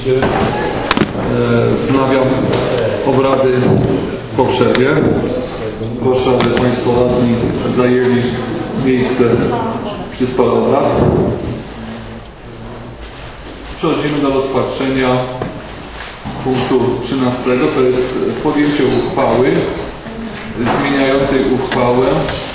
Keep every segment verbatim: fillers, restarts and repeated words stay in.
Oczywiście e, wznawiam obrady po przerwie. Proszę, aby Państwo radni zajęli miejsce przy stole obrad. Przechodzimy do rozpatrzenia punktu trzynastego. To jest podjęcie uchwały zmieniającej uchwałę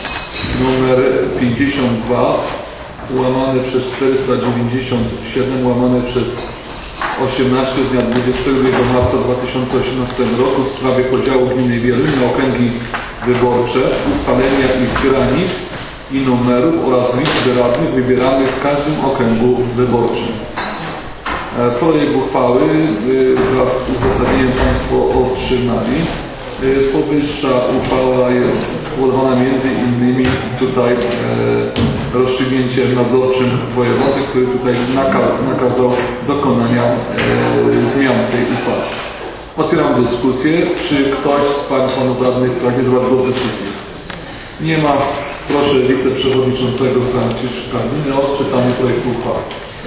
numer pięćdziesiąt dwa łamane przez czterysta dziewięćdziesiąt siedem łamane przez osiemnaście z dnia dwudziestego drugiego marca dwa tysiące osiemnastego roku w sprawie podziału gminy Wieluń na okręgi wyborcze, ustalenia ich granic i numerów oraz liczby radnych wybieranych w każdym okręgu wyborczym. Projekt uchwały wraz z uzasadnieniem Państwo otrzymali. Powyższa uchwała jest spowodowana między innymi tutaj e, rozstrzygnięciem nadzorczym wojewody, który tutaj nakazał dokonania e, zmian tej uchwały. Otwieram dyskusję. Czy ktoś z Pań i Panów Radnych pragnie zabrać głos w dyskusji? Nie ma. Proszę wiceprzewodniczącego Franciszka Gminy o odczytanie projektu uchwały.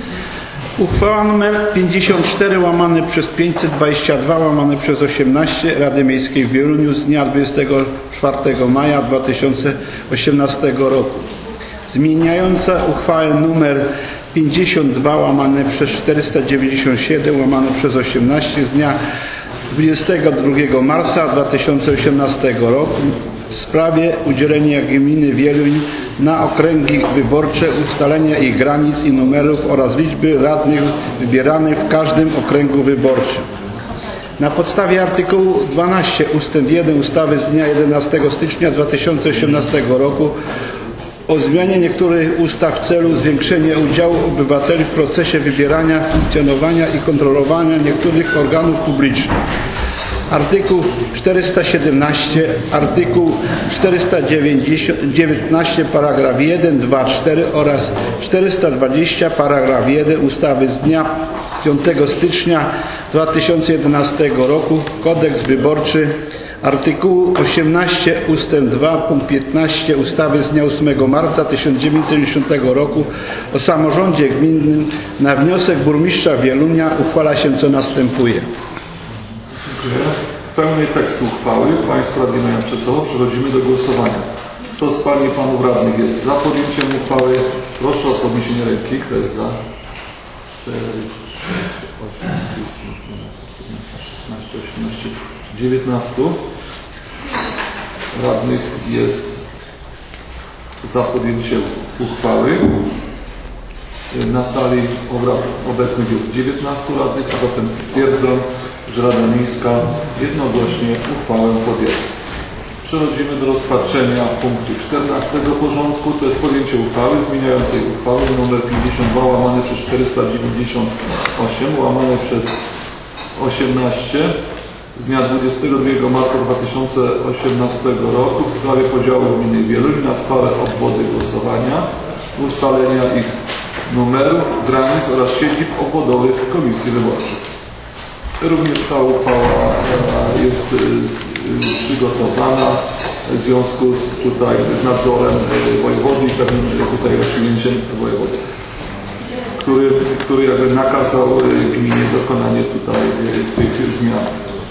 Uchwała nr pięćdziesiąt cztery łamane przez pięćset dwadzieścia dwa łamane przez osiemnaście Rady Miejskiej w Wieluniu z dnia dwudziestego czwartego maja dwa tysiące osiemnastego roku. Zmieniająca uchwałę nr pięćdziesiąt dwa łamane przez czterysta dziewięćdziesiąt siedem łamane przez osiemnaście z dnia dwudziestego drugiego marca dwa tysiące osiemnastego roku w sprawie udzielenia gminy Wieluń na okręgi wyborcze, ustalenia ich granic i numerów oraz liczby radnych wybieranych w każdym okręgu wyborczym. Na podstawie artykułu dwanaście ustęp jeden ustawy z dnia jedenastego stycznia dwa tysiące osiemnastego roku o zmianie niektórych ustaw w celu zwiększenia udziału obywateli w procesie wybierania, funkcjonowania i kontrolowania niektórych organów publicznych. Artykuł czterysta siedemnaście, artykuł czterysta dziewiętnaście, paragraf jeden, dwa, cztery oraz czterysta dwadzieścia, paragraf jeden ustawy z dnia piątego stycznia dwa tysiące jedenastego roku Kodeks Wyborczy, artykułu osiemnaście ustęp dwa punkt piętnaście ustawy z dnia ósmego marca tysiąc dziewięćset dziewięćdziesiątego roku o samorządzie gminnym na wniosek burmistrza Wielunia uchwala się co następuje. Pełny tekst uchwały Państwo radni mają przed sobą. Przechodzimy do głosowania. Kto z Pań i Panów Radnych jest za podjęciem uchwały? Proszę o podniesienie ręki. Kto jest za? cztery, sześć, osiem, dziewiętnaście, szesnaście, osiemnaście, dziewiętnaście radnych jest za podjęciem uchwały. Na sali obrad obecnych jest dziewiętnastu radnych, a zatem stwierdzam, że Rada Miejska jednogłośnie uchwałę podjęła. Przechodzimy do rozpatrzenia punktu czternastego porządku, to jest podjęcie uchwały zmieniającej uchwałę nr pięćdziesiąt dwa łamane przez czterysta dziewięćdziesiąt osiem łamane przez osiemnaście z dnia dwudziestego drugiego marca dwa tysiące osiemnastego roku w sprawie podziału gminy Wieluń na stałe obwody głosowania, ustalenia ich numerów, granic oraz siedzib obwodowych komisji wyborczych. Również ta uchwała jest przygotowana w związku z, tutaj, z nadzorem wojewody i pewnym tutaj rozstrzygnięciem wojewody, który, który jakby nakazał gminie dokonanie tutaj tych zmian.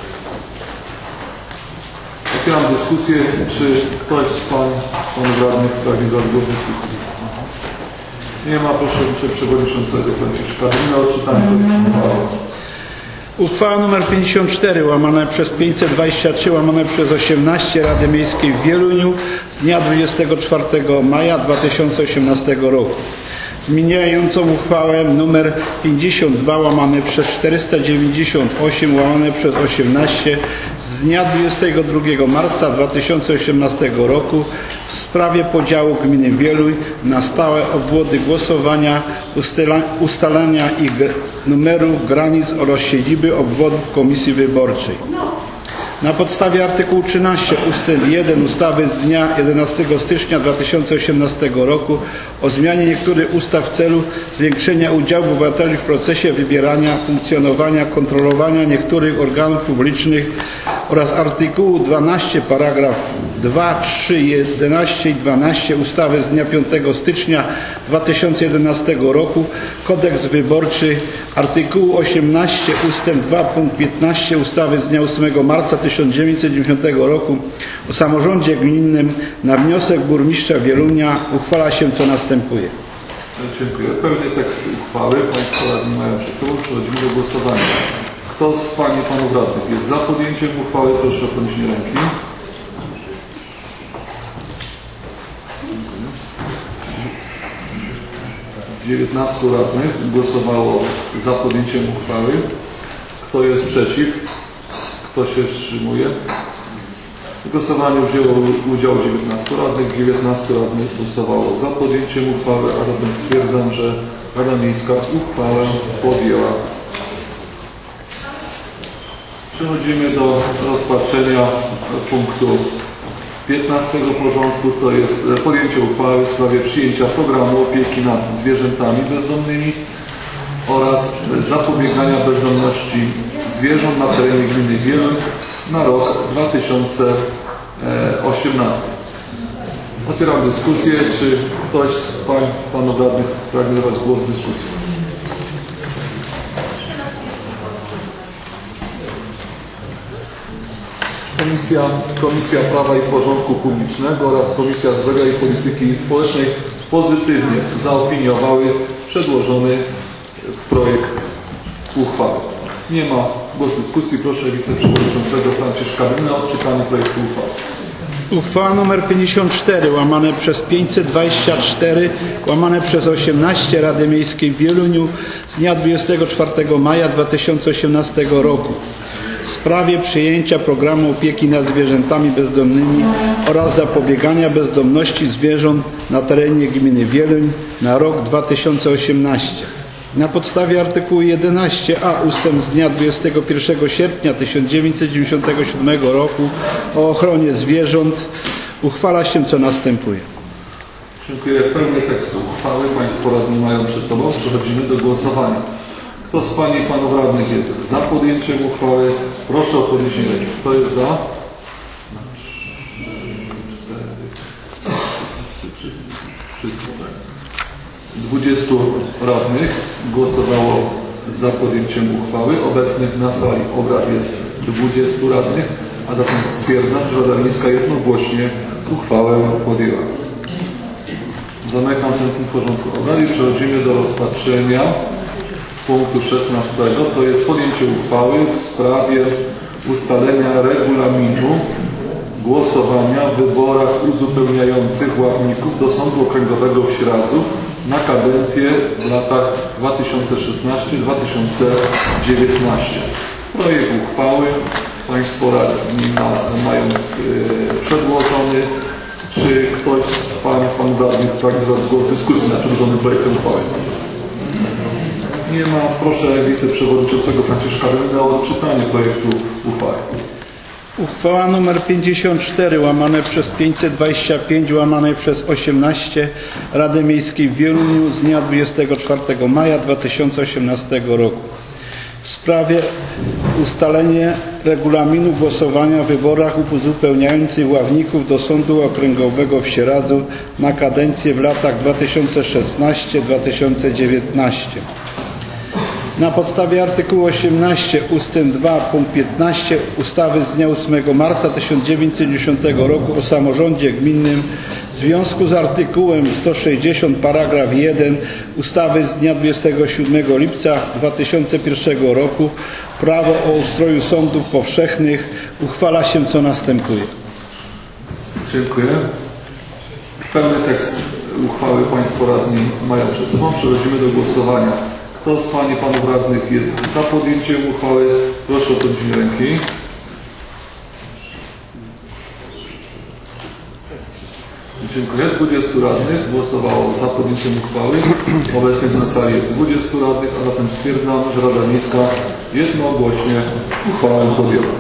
Otwieram dyskusję. Czy ktoś z Pań, Panów Radnych pragnie zabrać głos w dyskusji? Nie ma. Proszę wiceprzewodniczącego Franciszka Gminy o odczytanie uchwały. Uchwała nr pięćdziesiąt cztery łamane przez pięćset dwadzieścia trzy łamane przez osiemnaście Rady Miejskiej w Wieluniu z dnia dwudziestego czwartego maja dwa tysiące osiemnastego roku. Zmieniającą uchwałę nr pięćdziesiąt dwa łamane przez czterysta dziewięćdziesiąt osiem łamane przez osiemnaście z dnia dwudziestego drugiego marca dwa tysiące osiemnastego roku w sprawie podziału gminy Wieluń na stałe obwody głosowania, ustalania ich numerów, granic oraz siedziby obwodów komisji wyborczej. Na podstawie artykułu trzynaście ustęp jeden ustawy z dnia jedenastego stycznia dwa tysiące osiemnastego roku o zmianie niektórych ustaw w celu zwiększenia udziału obywateli w procesie wybierania, funkcjonowania, kontrolowania niektórych organów publicznych oraz artykułu dwanaście paragraf dwa, trzy, jedenaście i dwanaście ustawy z dnia piątego stycznia dwa tysiące jedenastego roku Kodeks Wyborczy, artykułu osiemnaście ustęp dwa punkt piętnaście ustawy z dnia ósmego marca tysiąc dziewięćset dziewięćdziesiątego roku o samorządzie gminnym na wniosek burmistrza Wielunia uchwala się, co następuje. Dziękuję. Pełny tekst uchwały Państwo radni mają przed sobą. Przechodzimy do głosowania. Kto z Pań i Panów Radnych jest za podjęciem uchwały? Proszę o podniesienie ręki. dziewiętnastu radnych głosowało za podjęciem uchwały. Kto jest przeciw? Kto się wstrzymuje? W głosowaniu wzięło udział dziewiętnastu radnych. dziewiętnastu radnych głosowało za podjęciem uchwały, a zatem stwierdzam, że Rada Miejska uchwałę podjęła. Przechodzimy do rozpatrzenia punktu piętnastego porządku, to jest podjęcie uchwały w sprawie przyjęcia programu opieki nad zwierzętami bezdomnymi oraz zapobiegania bezdomności zwierząt na terenie gminy Wieluń na rok dwa tysiące osiemnasty. Otwieram dyskusję. Czy ktoś z Pań, Panów Radnych pragnie zabrać głos w dyskusji? Komisja, Komisja Prawa i Porządku Publicznego oraz Komisja Zdrowia i Polityki Społecznej pozytywnie zaopiniowały przedłożony projekt uchwały. Nie ma głosu dyskusji. Proszę wiceprzewodniczącego Franciszka Brynę o odczytanie projektu uchwały. Uchwała nr pięćdziesiąt cztery łamane przez pięćset dwadzieścia cztery łamane przez osiemnaście Rady Miejskiej w Wieluniu z dnia dwudziestego czwartego maja dwa tysiące osiemnastego roku w sprawie przyjęcia programu opieki nad zwierzętami bezdomnymi oraz zapobiegania bezdomności zwierząt na terenie gminy Wieluń na rok dwa tysiące osiemnasty. Na podstawie artykułu jedenaście a ustęp z dnia dwudziestego pierwszego sierpnia tysiąc dziewięćset dziewięćdziesiątego siódmego roku o ochronie zwierząt uchwala się, co następuje. Dziękuję. Pełny tekst uchwały Państwo radni mają przed sobą. Przechodzimy do głosowania. Kto z Pań i Panów Radnych jest za podjęciem uchwały? Proszę o podniesienie ręki. Kto jest za? dwudziestu radnych głosowało za podjęciem uchwały. Obecnych na sali obrad jest dwudziestu radnych, a zatem stwierdzam, że Rada Miejska jednogłośnie uchwałę podjęła. Zamykam ten punkt porządku obrad i przechodzimy do rozpatrzenia punktu szesnastego. To jest podjęcie uchwały w sprawie ustalenia regulaminu głosowania w wyborach uzupełniających ławników do Sądu Okręgowego w Śradzu na kadencję w latach dwa tysiące szesnasty do dwa tysiące dziewiętnastego. Projekt uchwały Państwo radni ma, mają yy, przedłożony. Czy ktoś z Pań i Panów Radnych pragnie zabrać głos w dyskusji nad przedłożonym projektem uchwały? Nie ma. Proszę wiceprzewodniczącego Franciszka Brynę o odczytanie projektu uchwały. Uchwała nr pięćdziesiąt cztery łamane przez pięćset dwadzieścia pięć łamane przez osiemnaście Rady Miejskiej w Wieluniu z dnia dwudziestego czwartego maja dwa tysiące osiemnastego roku w sprawie ustalenia regulaminu głosowania w wyborach uzupełniających ławników do Sądu Okręgowego w Sieradzu na kadencję w latach dwa tysiące szesnasty do dwa tysiące dziewiętnastego. Na podstawie artykułu osiemnaście ustęp dwa punkt piętnaście ustawy z dnia ósmego marca tysiąc dziewięćset dziesiątego roku o samorządzie gminnym w związku z artykułem sto sześćdziesiąt paragraf jeden ustawy z dnia dwudziestego siódmego lipca dwa tysiące pierwszego roku prawo o ustroju sądów powszechnych uchwala się, co następuje. Dziękuję. Pełny tekst uchwały Państwo radni mają przed sobą. Przechodzimy do głosowania. Kto z Pań i Panów Radnych jest za podjęciem uchwały? Proszę o podniesienie ręki. Dziękuję. dwudziestu radnych głosowało za podjęciem uchwały. Obecnych na sali jest dwudziestu radnych, a zatem stwierdzam, że Rada Miejska jednogłośnie uchwałę podjęła.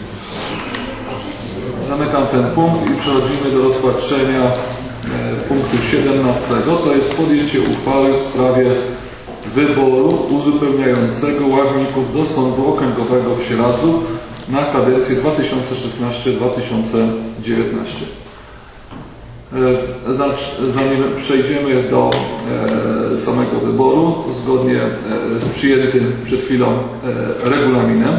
Zamykam ten punkt i przechodzimy do rozpatrzenia e, punktu siedemnastego. To jest podjęcie uchwały w sprawie wyboru uzupełniającego ławników do Sądu Okręgowego w Sieradzu na kadencję dwa tysiące szesnasty do dwa tysiące dziewiętnastego. Zanim przejdziemy do samego wyboru, zgodnie z przyjętym przed chwilą regulaminem,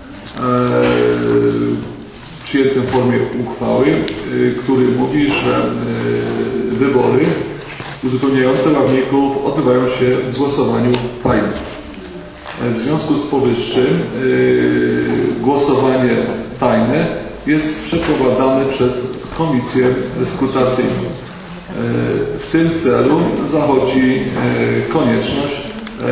przyjętym w formie uchwały, który mówi, że wybory uzupełniające ławników odbywają się w głosowaniu tajnym. W związku z powyższym głosowanie tajne jest przeprowadzane przez Komisję Skrutacyjną. W tym celu zachodzi konieczność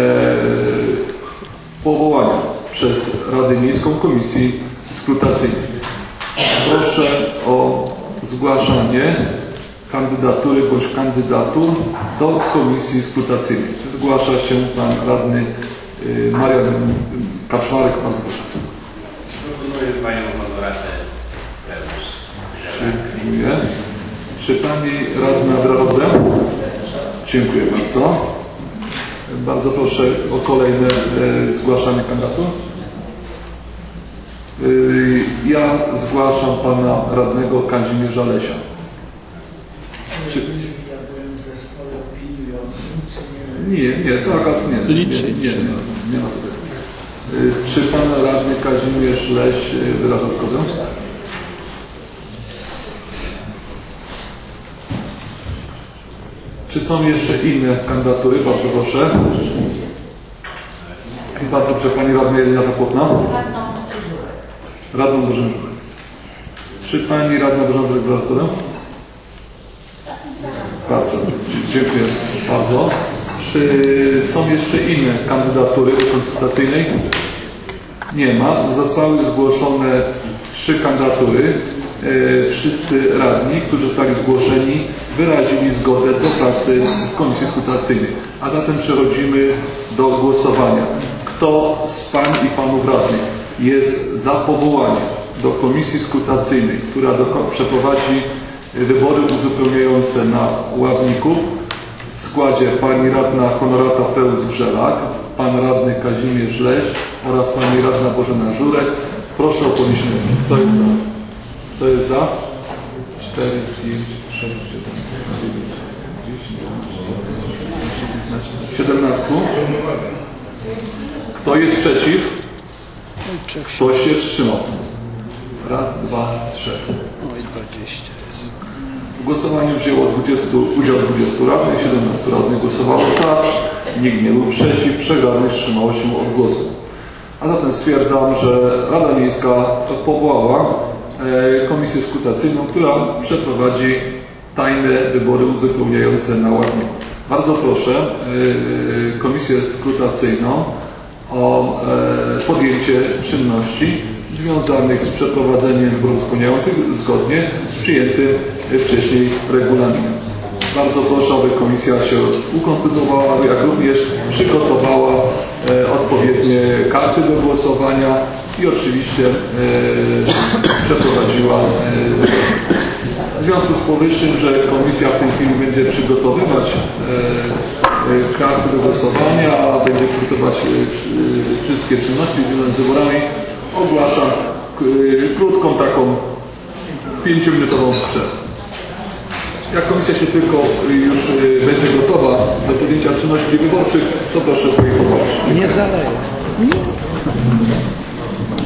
powołania przez Radę Miejską Komisji Skrutacyjnej. Proszę o zgłaszanie kandydatury bądź kandydatur do Komisji Skrutacyjnej. Zgłasza się pan radny Marian Kaczmarek. Pan zgłasza. Proponuję panią Małgorzatę Prezes. Dziękuję. Czy pani radna Drozdem? Dziękuję bardzo. Bardzo proszę o kolejne e, zgłaszanie kandydatur. E, ja zgłaszam pana radnego Kazimierza Lesia. Czy... Ja byłem w zespole opiniującym, czy nie? Nie, nie, to akurat nie. Nie, nie, nie, nie ma tego. E, czy pan radny Kazimierz Leś wyraża zgodę? Czy są jeszcze inne kandydatury? Bardzo proszę. Bardzo proszę, pani radna Jelena Zapłotna. Radną Bożenę Żurek. Czy pani radna Bożena Żurek wyraża zgodę? Bardzo. Dziękuję bardzo. Czy są jeszcze inne kandydatury do konsultacyjnej? Nie ma. Zostały zgłoszone trzy kandydatury. E, wszyscy radni, którzy zostali zgłoszeni, wyrazili zgodę do pracy w Komisji Skrutacyjnej. A zatem przechodzimy do głosowania. Kto z pań i panów radnych jest za powołaniem do Komisji Skrutacyjnej, która do, przeprowadzi wybory uzupełniające na ławników w składzie pani radna Honorata Pełz-Grzelak, pan radny Kazimierz Leś oraz pani radna Bożena Żurek. Proszę o podniesienie. Kto jest za? Kto jest za? cztery, pięć, sześć, siedem, dziewięć, dziesięć, siedemnaście. Kto jest przeciw? Kto się wstrzymał? Raz, dwa, trzy. W głosowaniu wzięło dwudziestu, udział dwudziestu radnych, siedemnastu radnych głosowało za, nikt nie był przeciw, trzech radnych wstrzymało się od głosu. A zatem stwierdzam, że Rada Miejska powołała Komisję Skrutacyjną, która przeprowadzi tajne wybory uzupełniające na ławników. Bardzo proszę Komisję Skrutacyjną o podjęcie czynności związanych z przeprowadzeniem wyborów uzupełniających zgodnie z przyjętym wcześniej regulaminem. Bardzo proszę, aby komisja się ukonstytuowała, jak również przygotowała odpowiednie karty do głosowania i oczywiście e, przeprowadziła e, w związku z powyższym, że komisja w tej chwili będzie przygotowywać e, e, karty do głosowania, a będzie przygotować e, wszystkie czynności związane z wyborami, ogłaszam e, krótką taką pięciominutową przerwę. Jak komisja się tylko już e, będzie gotowa do podjęcia czynności wyborczych, to proszę poinformować. Nie zaleje.